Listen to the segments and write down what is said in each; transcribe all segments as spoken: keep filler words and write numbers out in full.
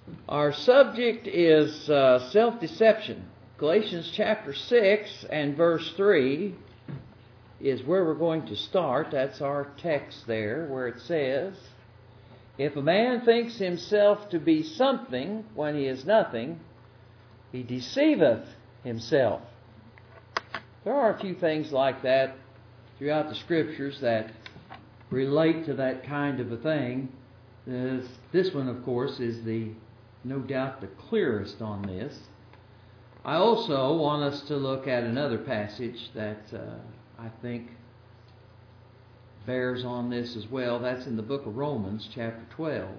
Our subject is uh, self-deception. Galatians chapter six and verse three is where we're going to start. That's our text there, where it says, "If a man thinks himself to be something when he is nothing, he deceiveth himself." There are a few things like that throughout the Scriptures that relate to that kind of a thing. This, this one, of course, is the no doubt the clearest on this. I also want us to look at another passage that uh, I think bears on this as well. That's in the book of Romans, chapter twelve.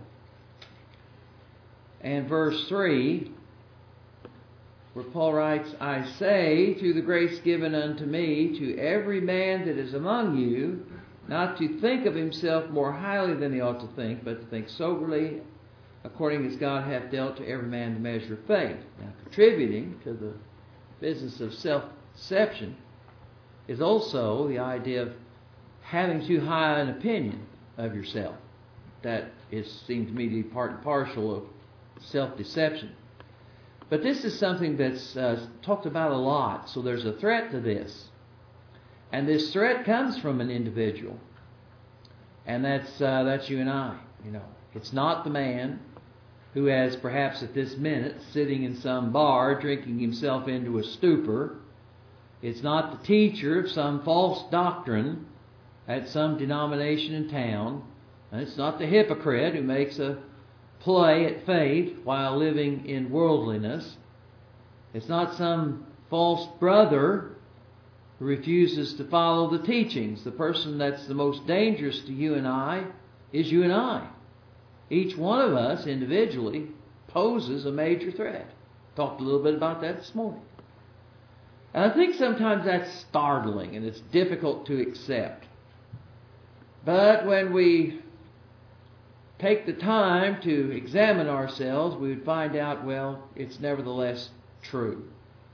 And verse three, where Paul writes, "I say, through the grace given unto me, to every man that is among you, not to think of himself more highly than he ought to think, but to think soberly, according as God hath dealt to every man the measure of faith." Now, contributing to the business of self-deception is also the idea of having too high an opinion of yourself. That is, seems to me to be part and parcel of self-deception. But this is something that's uh, talked about a lot, so there's a threat to this. And this threat comes from an individual. And that's uh, that's you and I. You know, it's not the man who has perhaps at this minute sitting in some bar drinking himself into a stupor. It's not the teacher of some false doctrine at some denomination in town. And it's not the hypocrite who makes a play at faith while living in worldliness. It's not some false brother who refuses to follow the teachings. The person that's the most dangerous to you and I is you and I. Each one of us individually poses a major threat. Talked a little bit about that this morning. And I think sometimes that's startling and it's difficult to accept. But when we take the time to examine ourselves, we would find out, well, it's nevertheless true.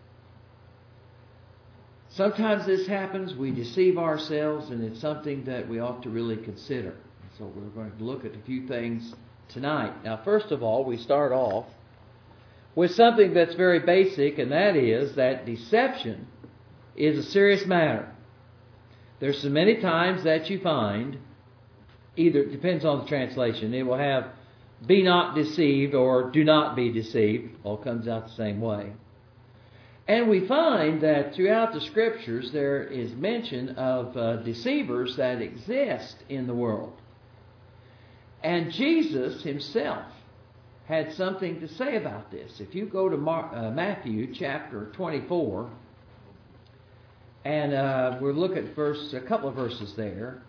Sometimes this happens, we deceive ourselves, and it's something that we ought to really consider. So we're going to look at a few things tonight. Now, first of all, we start off with something that's very basic, and that is that deception is a serious matter. There's so many times that you find, either it depends on the translation, it will have "be not deceived" or "do not be deceived." All comes out the same way. And we find that throughout the Scriptures there is mention of uh, deceivers that exist in the world. And Jesus himself had something to say about this. If you go to Mar- uh, Matthew chapter twenty-four, and uh, we'll look at verse, a couple of verses there.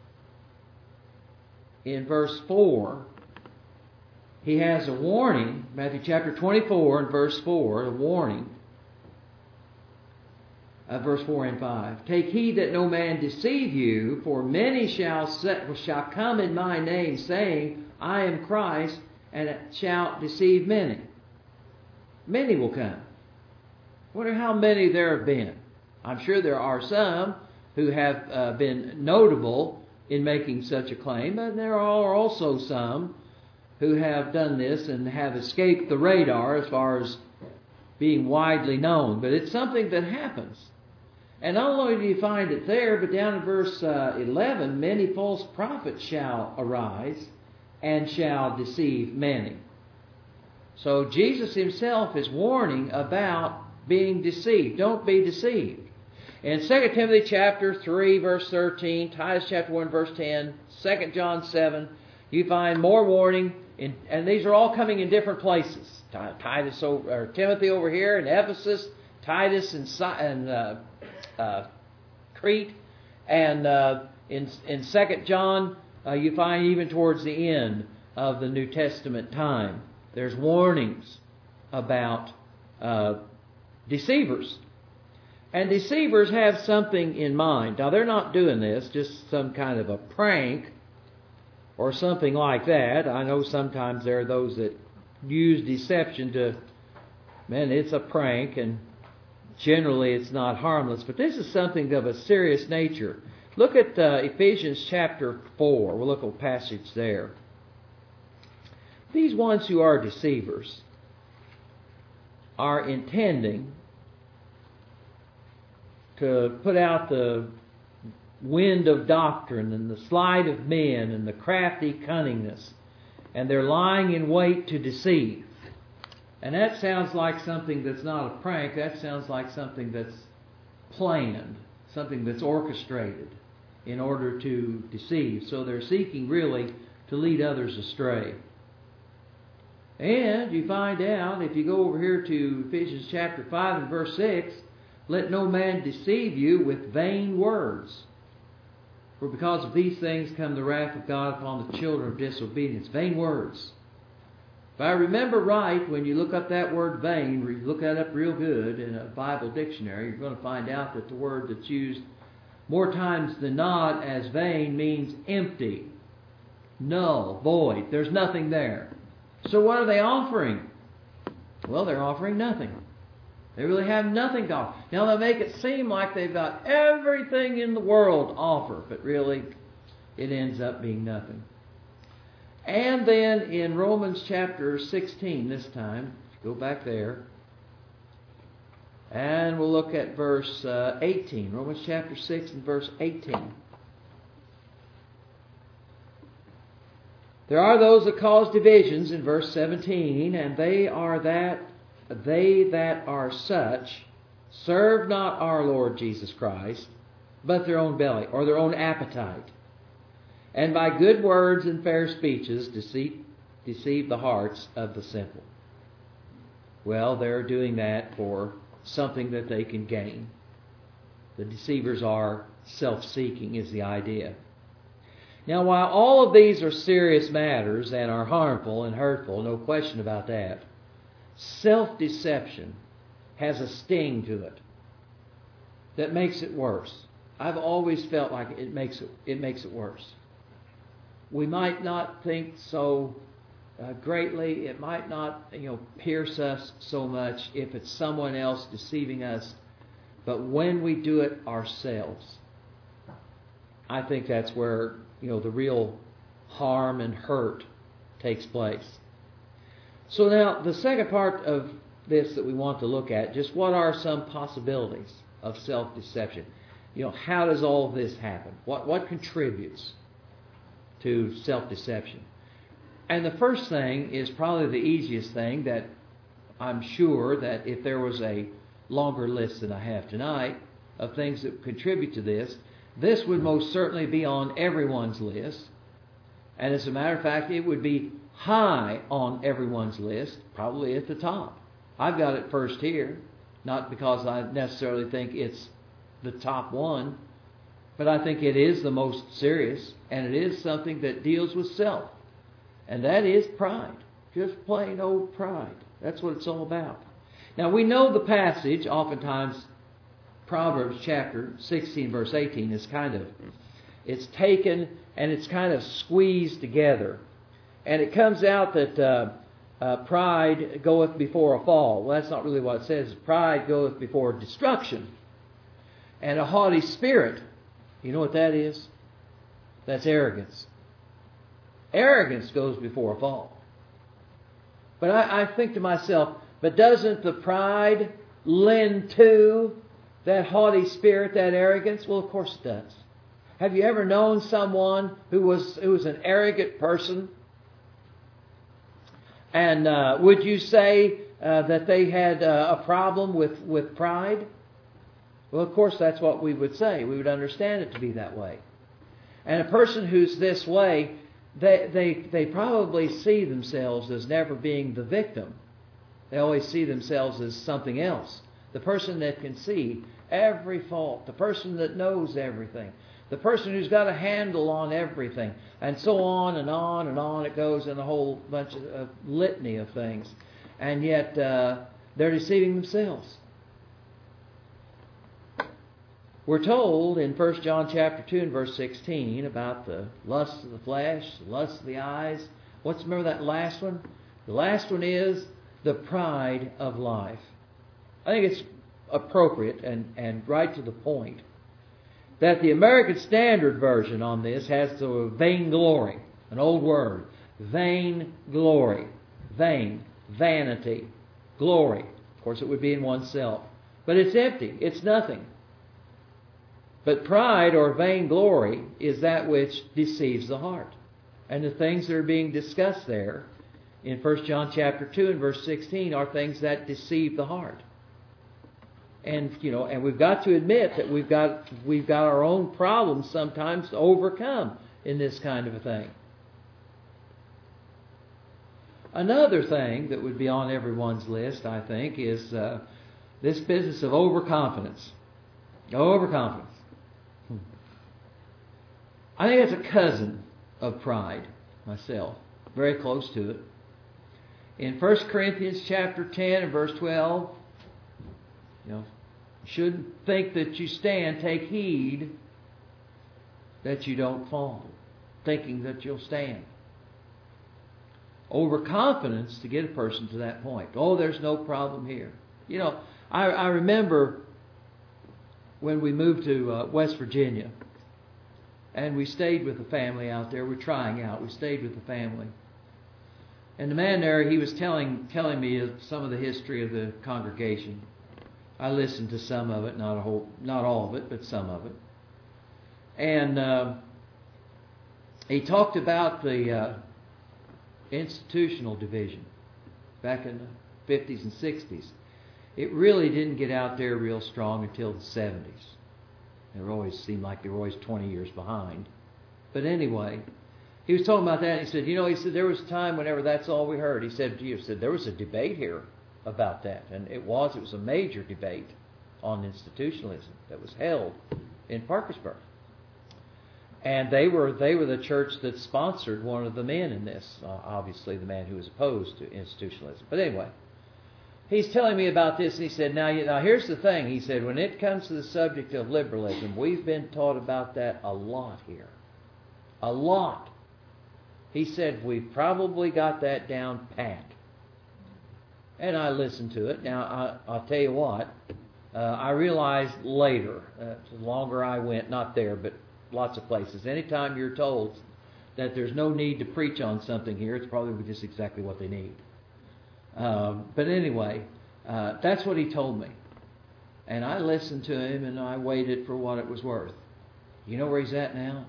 In verse four, he has a warning. Matthew chapter twenty-four and verse four, a warning. Uh, verse four and five. "Take heed that no man deceive you, for many shall set, shall come in my name, saying, I am Christ, and shall deceive many." Many will come. I wonder how many there have been. I'm sure there are some who have uh, been notable in making such a claim, but there are also some who have done this and have escaped the radar as far as being widely known. But it's something that happens. And not only do you find it there, but down in verse uh, eleven, "Many false prophets shall arise and shall deceive many." So Jesus himself is warning about being deceived. Don't be deceived. In Second Timothy chapter three, verse thirteen, Titus chapter one, verse ten, Second John seven, you find more warning, in, and these are all coming in different places. Titus over, or Timothy over here in Ephesus, Titus in, in uh, uh, Crete, and uh, in in Second John, uh, you find even towards the end of the New Testament time, there's warnings about uh, deceivers. And deceivers have something in mind. Now, they're not doing this just some kind of a prank or something like that. I know sometimes there are those that use deception to, man, it's a prank, and generally it's not harmless. But this is something of a serious nature. Look at uh, Ephesians chapter four. We'll look at a passage there. these ones who are deceivers are intending to put out the wind of doctrine and the sleight of men and the crafty cunningness, and they're lying in wait to deceive. And that sounds like something that's not a prank. That sounds like something that's planned, something that's orchestrated in order to deceive. So they're seeking really to lead others astray. And you find out, if you go over here to Ephesians chapter five and verse six, let no man deceive you with vain words. For because of these things come the wrath of God upon the children of disobedience. Vain words. If I remember right, when you look up that word vain, you look that up real good in a Bible dictionary, you're going to find out that the word that's used more times than not as vain means empty, null, void. There's nothing there. So what are they offering? Well, they're offering nothing. They really have nothing to offer. Now, they make it seem like they've got everything in the world to offer, but really it ends up being nothing. And then in Romans chapter sixteen this time, go back there, and we'll look at verse uh, eighteen. Romans chapter six and verse eighteen. There are those that cause divisions in verse seventeen, and they are that they that are such serve not our Lord Jesus Christ, but their own belly, or their own appetite. And by good words and fair speeches deceive, deceive the hearts of the simple. Well, they're doing that for something that they can gain. The deceivers are self-seeking is the idea. Now, while all of these are serious matters and are harmful and hurtful, no question about that, self-deception has a sting to it that makes it worse. I've always felt like it makes it, it makes it worse. We might not think so uh, greatly. It might not, you know, pierce us so much if it's someone else deceiving us. But when we do it ourselves, I think that's where, you know, the real harm and hurt takes place. So now, the second part of this that we want to look at, just what are some possibilities of self-deception? You know, how does all of this happen? What what contributes to self-deception? And the first thing is probably the easiest thing, that I'm sure that if there was a longer list than I have tonight of things that contribute to this, this would most certainly be on everyone's list. And as a matter of fact, it would be high on everyone's list, probably at the top. I've got it first here, not because I necessarily think it's the top one, but I think it is the most serious, and it is something that deals with self. And that is pride. Just plain old pride. That's what it's all about. Now, we know the passage, oftentimes Proverbs chapter sixteen, verse eighteen, is kind of, it's taken and it's kind of squeezed together. And it comes out that uh, uh, pride goeth before a fall. Well, that's not really what it says. Pride goeth before destruction. And a haughty spirit, you know what that is? That's arrogance. Arrogance goes before a fall. But I, I think to myself, but doesn't the pride lend to that haughty spirit, that arrogance? Well, of course it does. Have you ever known someone who was who was an arrogant person? And uh, would you say uh, that they had uh, a problem with, with pride? Well, of course, that's what we would say. We would understand it to be that way. And a person who's this way, they, they, they probably see themselves as never being the victim. They always see themselves as something else. The person that can see every fault. The person that knows everything. The person who's got a handle on everything. And so on and on and on it goes in a whole bunch of uh, litany of things. And yet uh, they're deceiving themselves. We're told in First John chapter two and verse sixteen about the lust of the flesh, the lust of the eyes. What's, remember that last one? The last one is the pride of life. I think it's appropriate and, and right to the point that the American Standard Version on this has the vainglory, an old word. vain glory. Vain, vanity, glory. Of course, it would be in oneself. But it's empty. It's nothing. But pride or vainglory is that which deceives the heart. And the things that are being discussed there in First John chapter two and verse sixteen are things that deceive the heart. And you know, and we've got to admit that we've got we've got our own problems sometimes to overcome in this kind of a thing. Another thing that would be on everyone's list, I think, is uh, this business of overconfidence. Overconfidence. Hmm. I think it's a cousin of pride myself, very close to it. In First Corinthians chapter ten and verse twelve, you know, you shouldn't think that you stand. Take heed that you don't fall, thinking that you'll stand. Overconfidence to get a person to that point. Oh, there's no problem here. You know, I, I remember when we moved to uh, West Virginia, and we stayed with the family out there. We're trying out. We stayed with the family. And the man there, he was telling telling me some of the history of the congregation. I listened to some of it, not a whole, not all of it, but some of it. And uh, he talked about the uh, institutional division back in the fifties and sixties. It really didn't get out there real strong until the seventies. It always seemed like they were always twenty years behind. But anyway, he was talking about that, and he said, you know, he said there was a time whenever that's all we heard. He said, he said there was a debate here about that, and it was it was a major debate on institutionalism that was held in Parkersburg. And they were they were the church that sponsored one of the men in this, uh, obviously the man who was opposed to institutionalism. But anyway, he's telling me about this, and he said, now, now here's the thing. He said, when it comes to the subject of liberalism, we've been taught about that a lot here. A lot. He said, we've probably got that down pat. And I listened to it. Now, I, I'll tell you what, uh, I realized later, uh, the longer I went, not there, but lots of places, anytime you're told that there's no need to preach on something here, it's probably just exactly what they need. Um, but anyway, uh, that's what he told me. And I listened to him, and I waited for what it was worth. You know where he's at now?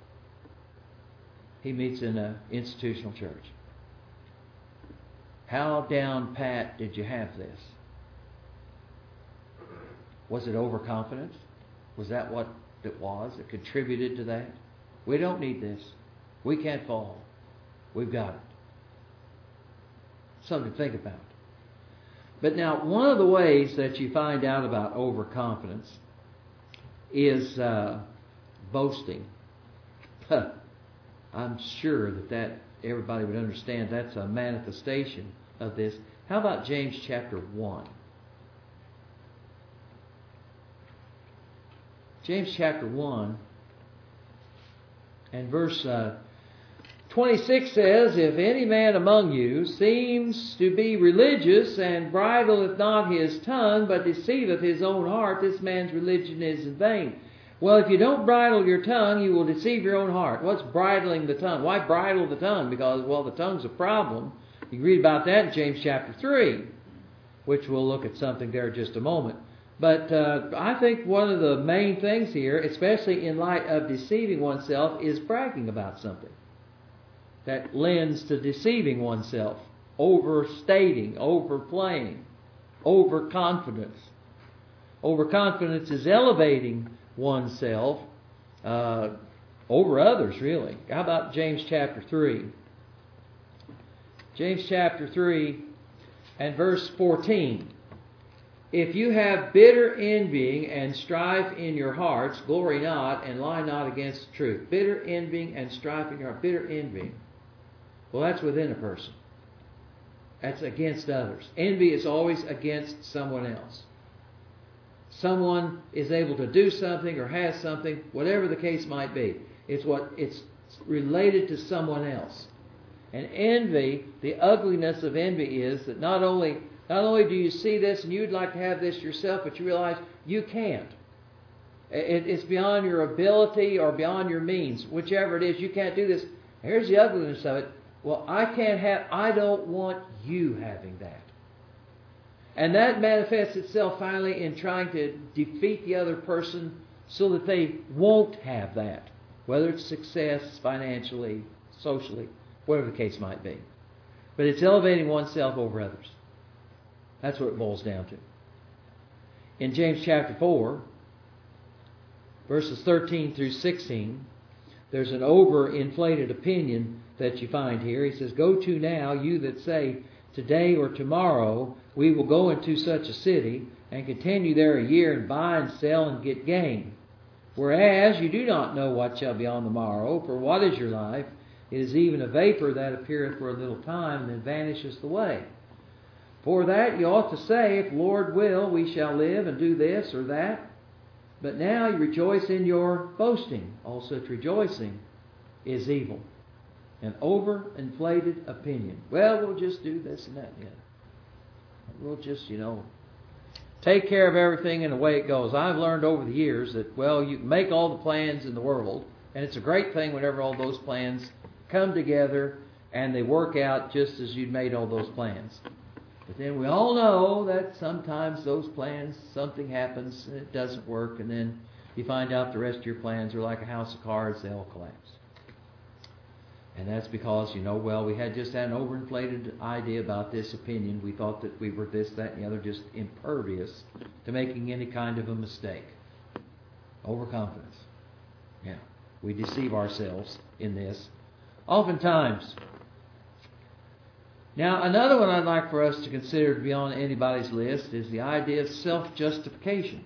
He meets in an institutional church. How down pat did you have this? Was it overconfidence? Was that what it was that contributed to that? We don't need this. We can't fall. We've got it. Something to think about. But now, one of the ways that you find out about overconfidence is uh, boasting. I'm sure that, that everybody would understand that's a manifestation of this. How about James chapter one? James chapter one and verse uh, twenty-six says, if any man among you seems to be religious and bridleth not his tongue, but deceiveth his own heart, this man's religion is in vain. Well, if you don't bridle your tongue, you will deceive your own heart. What's bridling the tongue? Why bridle the tongue? Because, well, the tongue's a problem. You can read about that in James chapter three, which we'll look at something there in just a moment. But uh, I think one of the main things here, especially in light of deceiving oneself, is bragging about something that lends to deceiving oneself, overstating, overplaying, overconfidence. Overconfidence is elevating oneself uh, over others, really. How about James chapter three? James chapter three and verse fourteen. If you have bitter envying and strife in your hearts, glory not and lie not against the truth. Bitter envying and strife in your heart. Bitter envying. Well, that's within a person. That's against others. Envy is always against someone else. Someone is able to do something or has something, whatever the case might be. It's what it's related to someone else. And envy, the ugliness of envy is that not only not only do you see this and you'd like to have this yourself, but you realize you can't. It, it's beyond your ability or beyond your means. Whichever it is, you can't do this. Here's the ugliness of it. Well, I can't have, I don't want you having that. And that manifests itself finally in trying to defeat the other person so that they won't have that. Whether it's success financially, socially, whatever the case might be. But it's elevating oneself over others. That's what it boils down to. In James chapter four, verses thirteen through sixteen, there's an overinflated opinion that you find here. He says, "Go to now, you that say, today or tomorrow we will go into such a city and continue there a year and buy and sell and get gain. Whereas you do not know what shall be on the morrow, for what is your life? It is even a vapor that appeareth for a little time and then vanisheth away. For that you ought to say, if Lord will, we shall live and do this or that. But now you rejoice in your boasting. All such rejoicing is evil." An overinflated opinion. Well, we'll just do this and that. Yeah. We'll just, you know, take care of everything and the way it goes. I've learned over the years that, well, you can make all the plans in the world, and it's a great thing whenever all those plans come together and they work out just as you'd made all those plans. But then we all know that sometimes those plans, something happens and it doesn't work, and then you find out the rest of your plans are like a house of cards, they all collapse. And that's because, you know, well, we had just had an overinflated idea about this opinion. We thought that we were this, that, and the other, just impervious to making any kind of a mistake. Overconfidence. Yeah. We deceive ourselves in this oftentimes. Now, another one I'd like for us to consider to be on anybody's list is the idea of self-justification.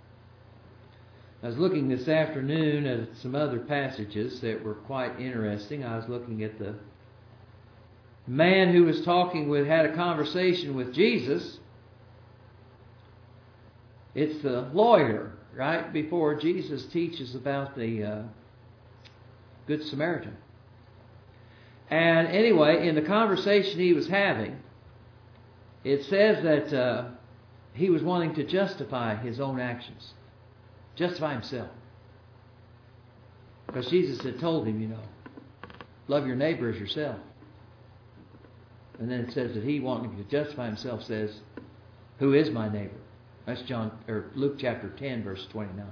I was looking this afternoon at some other passages that were quite interesting. I was looking at the man who was talking with, had a conversation with Jesus. It's the lawyer, right, before Jesus teaches about the uh, Good Samaritan. And anyway, in the conversation he was having, it says that uh, he was wanting to justify his own actions. Justify himself. Because Jesus had told him, you know, love your neighbor as yourself. And then it says that he, wanting to justify himself, says, who is my neighbor? That's John or Luke chapter ten, verse twenty-nine.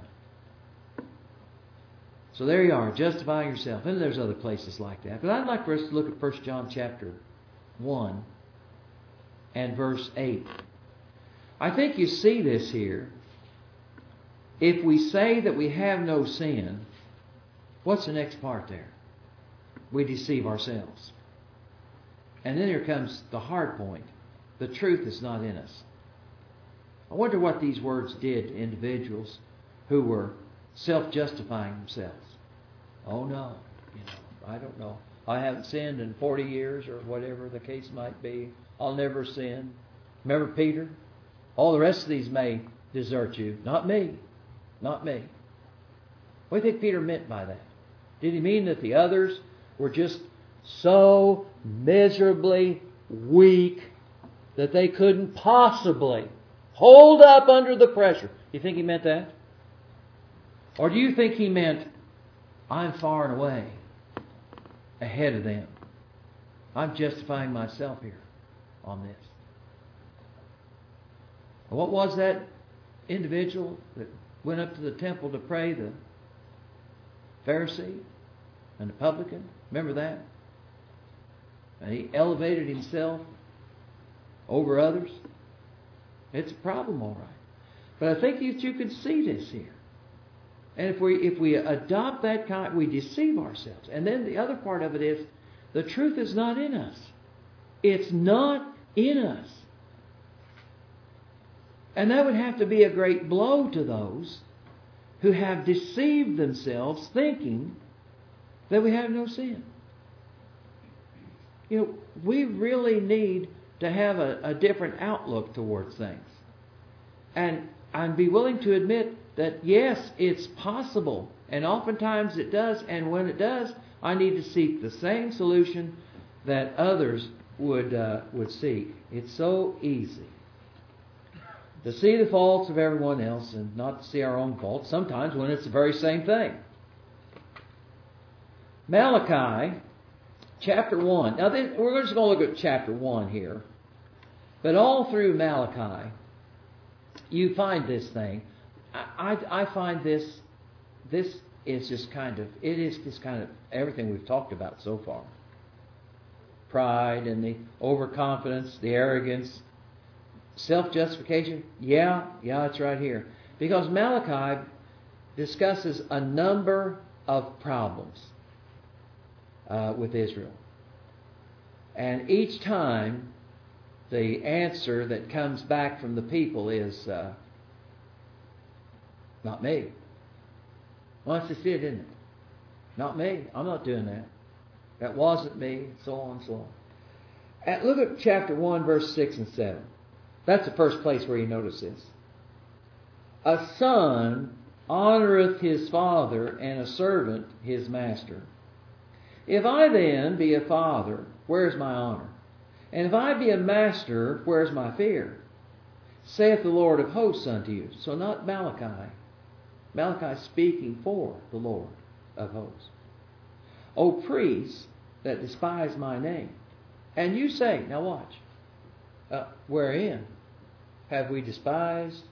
So there you are, justifying yourself. And there's other places like that. But I'd like for us to look at First John chapter one and verse eight. I think you see this here. If we say that we have no sin, what's the next part there? We deceive ourselves. And then here comes the hard point. The truth is not in us. I wonder what these words did to individuals who were self-justifying themselves. Oh no, you know, I don't know. I haven't sinned in forty years or whatever the case might be. I'll never sin. Remember Peter? All the rest of these may desert you. Not me. Not me. What do you think Peter meant by that? Did he mean that the others were just so miserably weak that they couldn't possibly hold up under the pressure? You think he meant that? Or do you think he meant, I'm far and away ahead of them? I'm justifying myself here on this. What was that individual that went up to the temple to pray, the Pharisee and the publican? Remember that? And he elevated himself over others. It's a problem, all right. But I think that you can see this here. And if we if we adopt that kind, we deceive ourselves. And then the other part of it is, the truth is not in us. It's not in us. And that would have to be a great blow to those who have deceived themselves thinking that we have no sin. You know, we really need to have a, a different outlook towards things. And I'd be willing to admit that, yes, it's possible. And oftentimes it does. And when it does, I need to seek the same solution that others would uh, would seek. It's so easy to see the faults of everyone else and not to see our own faults, sometimes when it's the very same thing. Malachi chapter one. Now, this, we're just going to look at chapter one here. But all through Malachi, you find this thing. I, I, I find this, this is just kind of, it is just kind of everything we've talked about so far. Pride and the overconfidence, the arrogance, self-justification. Yeah, yeah, it's right here. Because Malachi discusses a number of problems uh, with Israel. And each time, the answer that comes back from the people is, uh, not me. Well, that's just it, isn't it? Not me. I'm not doing that. That wasn't me, so on and so on. And look at chapter one, verse six and seven. That's the first place where you notice this. A son honoreth his father, and a servant his master. If I then be a father, where's my honor? And if I be a master, where's my fear? Saith the Lord of hosts unto you. So not Malachi. Malachi speaking for the Lord of hosts. O priests that despise my name. And you say, now watch, uh, wherein have we despised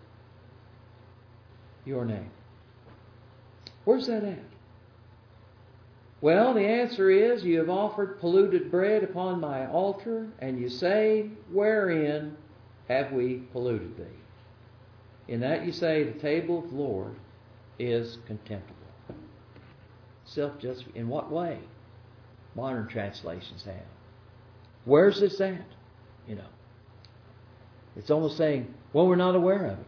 your name? Where's that at? Well, the answer is, you have offered polluted bread upon my altar, and you say, wherein have we polluted thee? In that you say, the table of the Lord is contemptible. Self-justification. In what way? Modern translations have. Where's this at? You know. It's almost saying, well, we're not aware of it.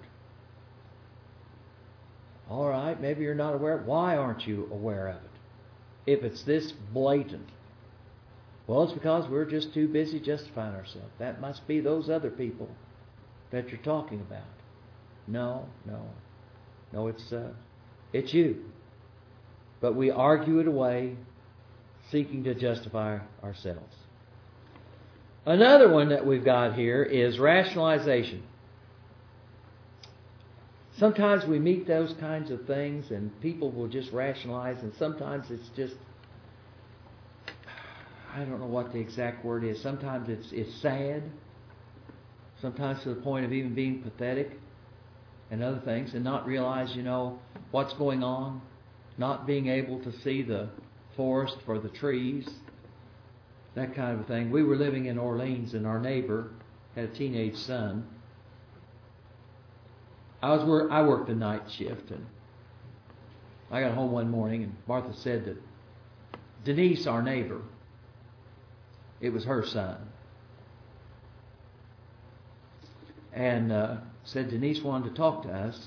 All right, maybe you're not aware. Why aren't you aware of it? If it's this blatant. Well, it's because we're just too busy justifying ourselves. That must be those other people that you're talking about. No, no. No, it's uh, it's you. But we argue it away, seeking to justify ourselves. Another one that we've got here is rationalization. Sometimes we meet those kinds of things and people will just rationalize, and sometimes it's just, I don't know what the exact word is. Sometimes it's it's sad. Sometimes to the point of even being pathetic and other things, and not realize, you know, what's going on. Not being able to see the forest for the trees. That kind of a thing. We were living in Orleans and our neighbor had a teenage son. I was work, I worked the night shift, and I got home one morning and Martha said that Denise, our neighbor, it was her son. And uh, said Denise wanted to talk to us.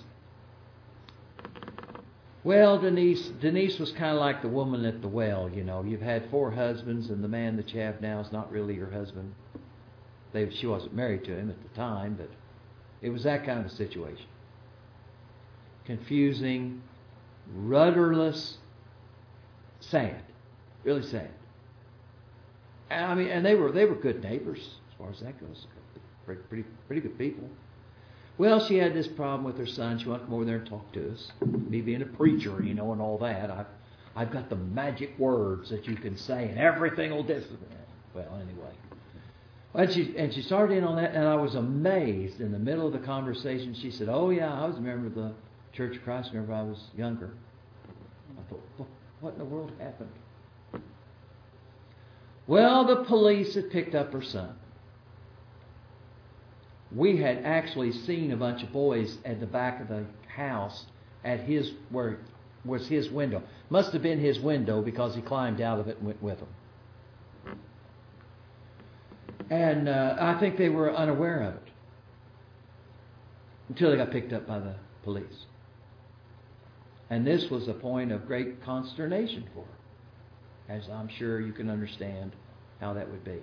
Well, Denise Denise was kind of like the woman at the well, you know. You've had four husbands, and the man that you have now is not really your husband. They, she wasn't married to him at the time, but it was that kind of a situation. Confusing, rudderless, sad, really sad. And I mean, and they were they were good neighbors as far as that goes. Pretty pretty, pretty good people. Well, she had this problem with her son. She wanted to come over there and talk to us. Me being a preacher, you know, and all that. I've, I've got the magic words that you can say, and everything will disappear. Well, anyway. And she, and she started in on that, and I was amazed. In the middle of the conversation, she said, oh, yeah, I was a member of the Church of Christ whenever I was younger. I thought, what in the world happened? Well, the police had picked up her son. We had actually seen a bunch of boys at the back of the house at his, where was his window. Must have been his window because he climbed out of it and went with them. And uh, I think they were unaware of it until they got picked up by the police. And this was a point of great consternation for her, as I'm sure you can understand how that would be.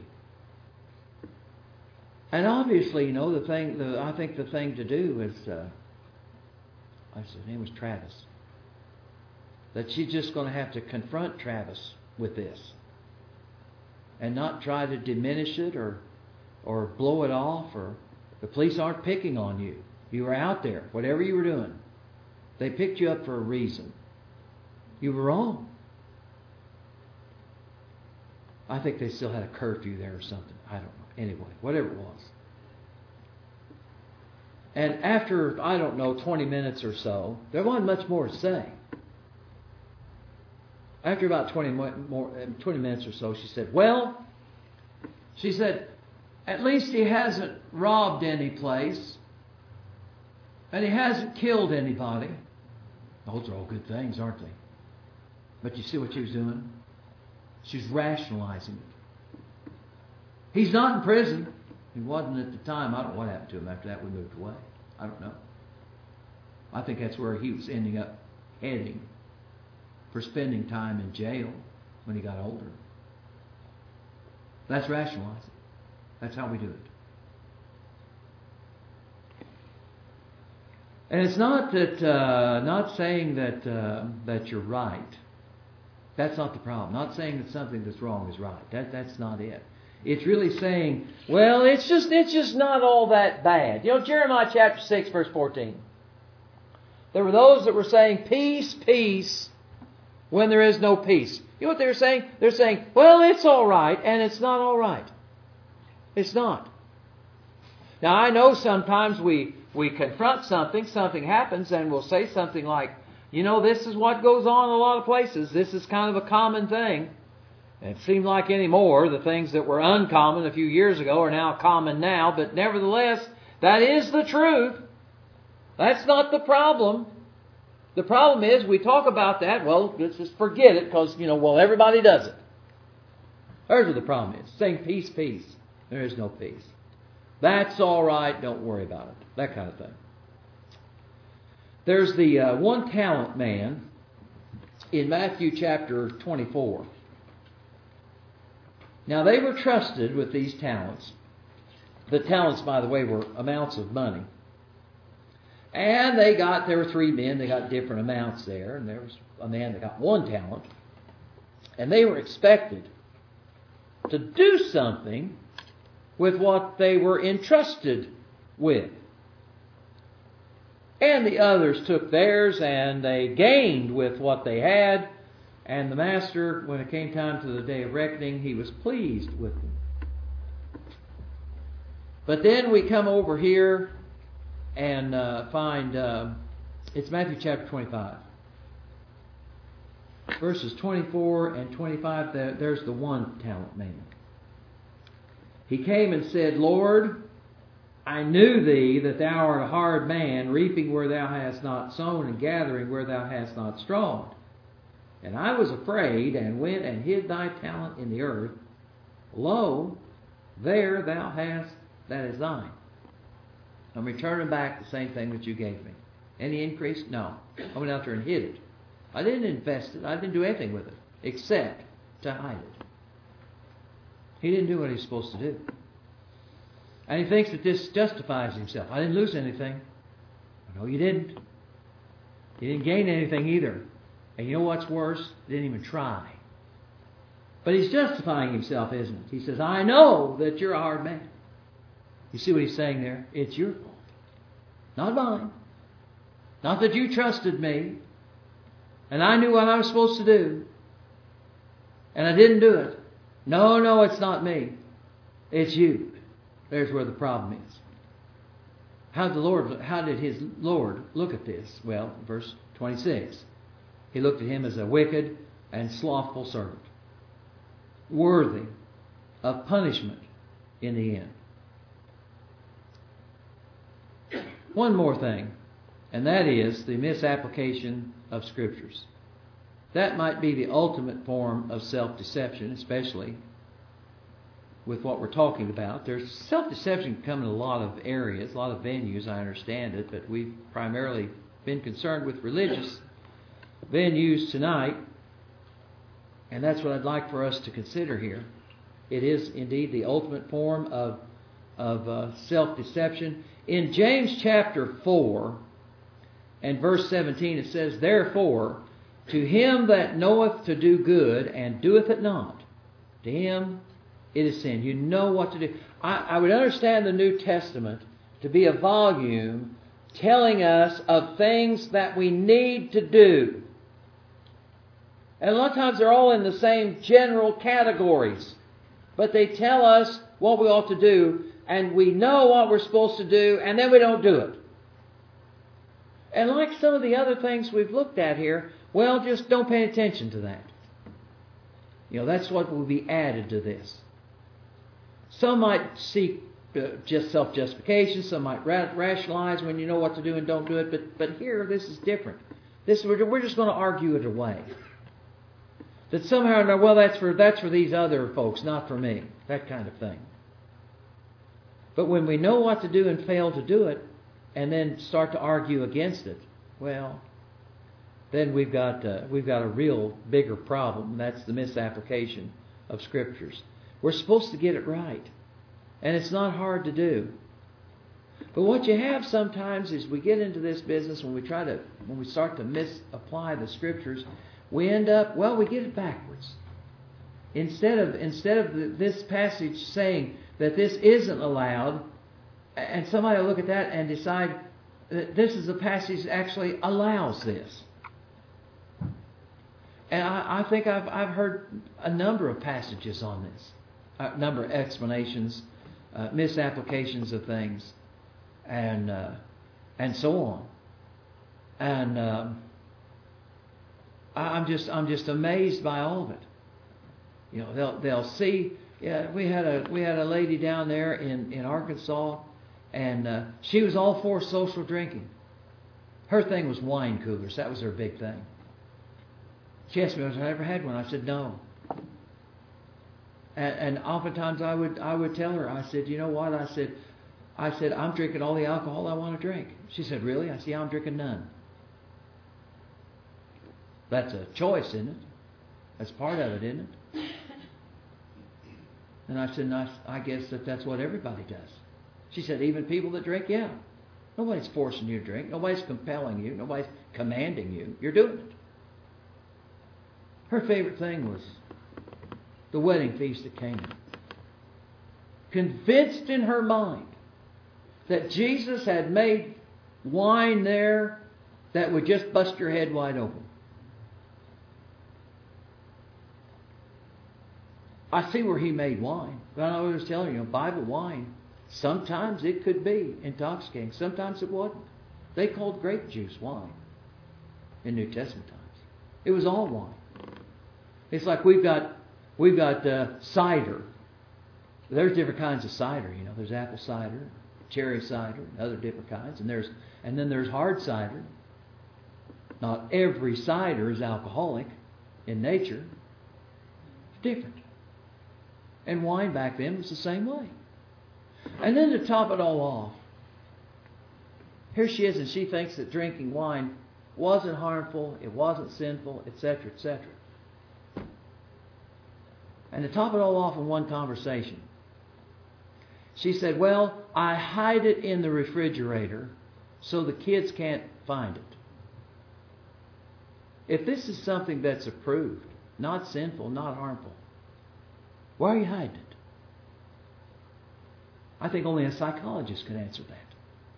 And obviously, you know, the thing, the, I think the thing to do is, uh, I said, his name was Travis, that she's just going to have to confront Travis with this and not try to diminish it or or blow it off. Or the police aren't picking on you. You were out there, whatever you were doing. They picked you up for a reason. You were wrong. I think they still had a curfew there or something. I don't know. Anyway, whatever it was. And after, I don't know, twenty minutes or so, there wasn't much more to say. After about twenty, more, twenty minutes or so, she said, well, she said, at least he hasn't robbed any place. And he hasn't killed anybody. Those are all good things, aren't they? But you see what she was doing? She was rationalizing it. He's not in prison. He wasn't at the time. I don't know what happened to him after that. We moved away. I don't know. I think that's where he was ending up heading for spending time in jail when he got older. That's rationalizing. That's how we do it. And it's not that, uh, not saying that uh, that you're right. That's not the problem. Not saying that something that's wrong is right. That that's not it. It's really saying, well, it's just it's just not all that bad. You know, Jeremiah chapter six, verse fourteen. There were those that were saying, peace, peace, when there is no peace. You know what they're saying? They're saying, well, it's all right, and it's not all right. It's not. Now, I know sometimes we, we confront something, something happens, and we'll say something like, you know, this is what goes on in a lot of places. This is kind of a common thing. And it seems like anymore, the things that were uncommon a few years ago are now common now, but nevertheless, that is the truth. That's not the problem. The problem is we talk about that, well, let's just forget it because, you know, well, everybody does it. There's what the problem is. Saying peace, peace. There is no peace. That's all right. Don't worry about it. That kind of thing. There's the uh, one talent man in Matthew chapter twenty-four. Now, they were trusted with these talents. The talents, by the way, were amounts of money. And they got, there were three men, they got different amounts there. And there was a man that got one talent. And they were expected to do something with what they were entrusted with. And the others took theirs and they gained with what they had. And the master, when it came time to the day of reckoning, he was pleased with them. But then we come over here and uh, find, uh, it's Matthew chapter twenty-five. Verses twenty-four and twenty-five, there, there's the one talent man. He came and said, Lord, I knew thee that thou art a hard man, reaping where thou hast not sown and gathering where thou hast not strawed. And I was afraid and went and hid thy talent in the earth. Lo, there thou hast that is thine. I'm returning back the same thing that you gave me. Any increase? No. I went out there and hid it. I didn't invest it. I didn't do anything with it except to hide it. He didn't do what he was supposed to do. And he thinks that this justifies himself. I didn't lose anything. No, you didn't. You didn't gain anything either. And you know what's worse? He didn't even try. But he's justifying himself, isn't it? He says, I know that you're a hard man. You see what he's saying there? It's your fault. Not mine. Not that you trusted me. And I knew what I was supposed to do. And I didn't do it. No, no, it's not me. It's you. There's where the problem is. How did the Lord, how did his Lord look at this? Well, verse twenty-six. He looked at him as a wicked and slothful servant, worthy of punishment in the end. One more thing, and that is the misapplication of Scriptures. That might be the ultimate form of self-deception, especially with what we're talking about. There's self-deception can come in a lot of areas, a lot of venues, I understand it, but we've primarily been concerned with religious venues tonight, and that's what I'd like for us to consider here. It is indeed the ultimate form of, of uh, self-deception. In James chapter four and verse seventeen it says, Therefore, to him that knoweth to do good and doeth it not, to him it is sin. You know what to do. I, I would understand the New Testament to be a volume telling us of things that we need to do. And a lot of times they're all in the same general categories. But they tell us what we ought to do, and we know what we're supposed to do, and then we don't do it. And like some of the other things we've looked at here, well, just don't pay attention to that. You know, that's what will be added to this. Some might seek uh, just self-justification. Some might ra- rationalize when you know what to do and don't do it. But but here, this is different. This we're, we're just going to argue it away. That somehow or another, well, that's for that's for these other folks, not for me. That kind of thing. But when we know what to do and fail to do it, and then start to argue against it, well, then we've got uh, we've got a real bigger problem. That's the misapplication of Scriptures. We're supposed to get it right, and it's not hard to do. But what you have sometimes is we get into this business when we try to when we start to misapply the Scriptures, we end up well we get it backwards. Instead of instead of the, this passage saying that this isn't allowed, and somebody will look at that and decide that this is a passage that actually allows this. And I, I think I've I've heard a number of passages on this, a number of explanations, uh, misapplications of things, and uh, and so on. And um, I'm just I'm just amazed by all of it. You know, they'll they'll see. Yeah, we had a we had a lady down there in, in Arkansas, and uh, she was all for social drinking. Her thing was wine coolers. That was her big thing. She asked me if I ever had one. I said no. And, and oftentimes I would I would tell her. I said, you know what? I said, I said I'm drinking all the alcohol I want to drink. She said, really? I said, yeah, I'm drinking none. That's a choice, isn't it? That's part of it, isn't it? And I said, no, I guess that that's what everybody does. She said, even people that drink, yeah. Nobody's forcing you to drink. Nobody's compelling you. Nobody's commanding you. You're doing it. Her favorite thing was the wedding feast at Cana. Convinced in her mind that Jesus had made wine there that would just bust your head wide open. I see where he made wine. But I was telling you, Bible wine, sometimes it could be intoxicating. Sometimes it wasn't. They called grape juice wine in New Testament times. It was all wine. It's like we've got we've got uh, cider. There's different kinds of cider. You know, there's apple cider, cherry cider, and other different kinds. And there's and then there's hard cider. Not every cider is alcoholic in nature. It's different. And wine back then was the same way. And then to top it all off, here she is, and she thinks that drinking wine wasn't harmful, it wasn't sinful, et cetera, et cetera. And to top it all off in one conversation, she said, well, I hide it in the refrigerator so the kids can't find it. If this is something that's approved, not sinful, not harmful, why are you hiding it? I think only a psychologist could answer that.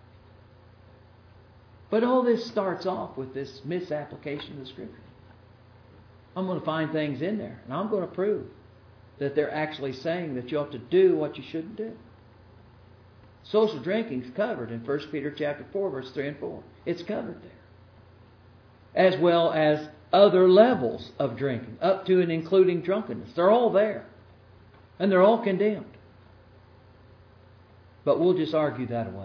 But all this starts off with this misapplication of the Scripture. I'm going to find things in there, and I'm going to prove that they're actually saying that you ought to do what you shouldn't do. Social drinking is covered in First Peter chapter four, verse three and four. It's covered there. As well as other levels of drinking, up to and including drunkenness. They're all there. And they're all condemned. But we'll just argue that away.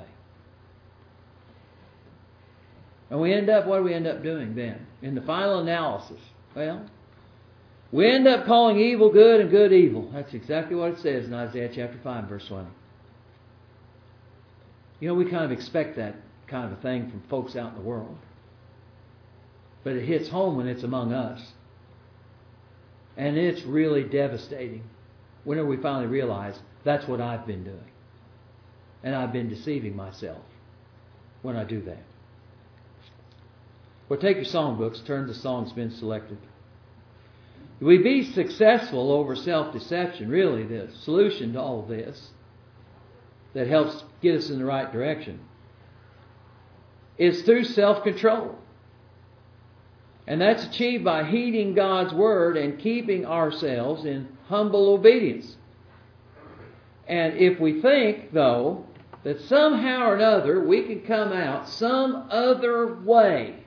And we end up, what do we end up doing then? In the final analysis, well, we end up calling evil good and good evil. That's exactly what it says in Isaiah chapter five, verse twenty. You know, we kind of expect that kind of a thing from folks out in the world. But it hits home when it's among us. And it's really devastating whenever we finally realize that's what I've been doing. And I've been deceiving myself when I do that. Well, take your songbooks, turn to the song's been selected. We be successful over self-deception. Really, the solution to all this that helps get us in the right direction is through self-control. And that's achieved by heeding God's Word and keeping ourselves in humble obedience. And if we think, though, that somehow or another we can come out some other way,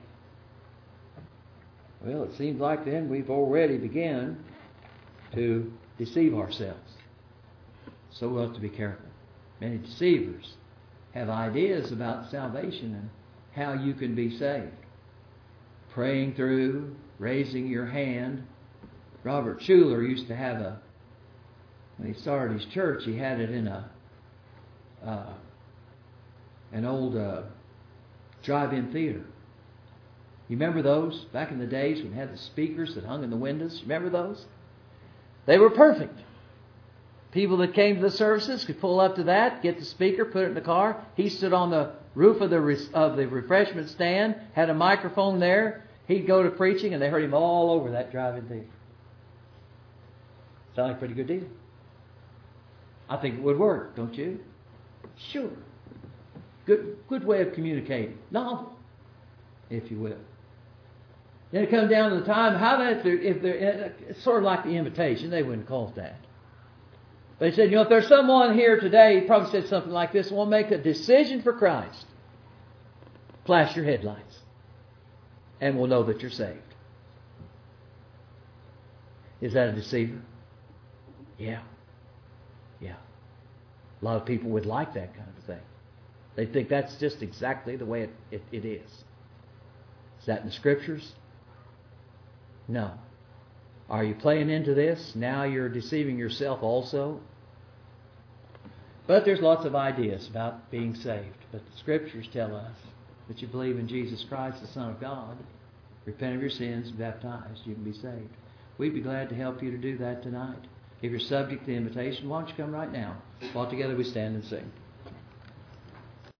well, it seems like then we've already begun to deceive ourselves. So we'll have to be careful. Many deceivers have ideas about salvation and how you can be saved. Praying through, raising your hand. Robert Schuller used to have a, when he started his church, he had it in a uh, an old uh, drive-in theater. You remember those back in the days when we had the speakers that hung in the windows? You remember those? They were perfect. People that came to the services could pull up to that, get the speaker, put it in the car. He stood on the roof of the re- of the refreshment stand, had a microphone there. He'd go to preaching, and they heard him all over that drive-in theater. Sound like a pretty good deal? I think it would work, don't you? Sure. Good, good way of communicating. Novel, if you will. Then it comes down to the time, how that, if they're, it's sort of like the invitation. They wouldn't call it that. They said, you know, if there's someone here today, he probably said something like this, want to make a decision for Christ, flash your headlights, and we'll know that you're saved. Is that a deceiver? Yeah. Yeah. A lot of people would like that kind of thing. They think that's just exactly the way it, it, it is. Is that in the Scriptures? No. Are you playing into this? Now you're deceiving yourself also? But there's lots of ideas about being saved. But the Scriptures tell us that you believe in Jesus Christ, the Son of God, repent of your sins, and baptized, you can be saved. We'd be glad to help you to do that tonight. If you're subject to the invitation, why don't you come right now? While together we stand and sing.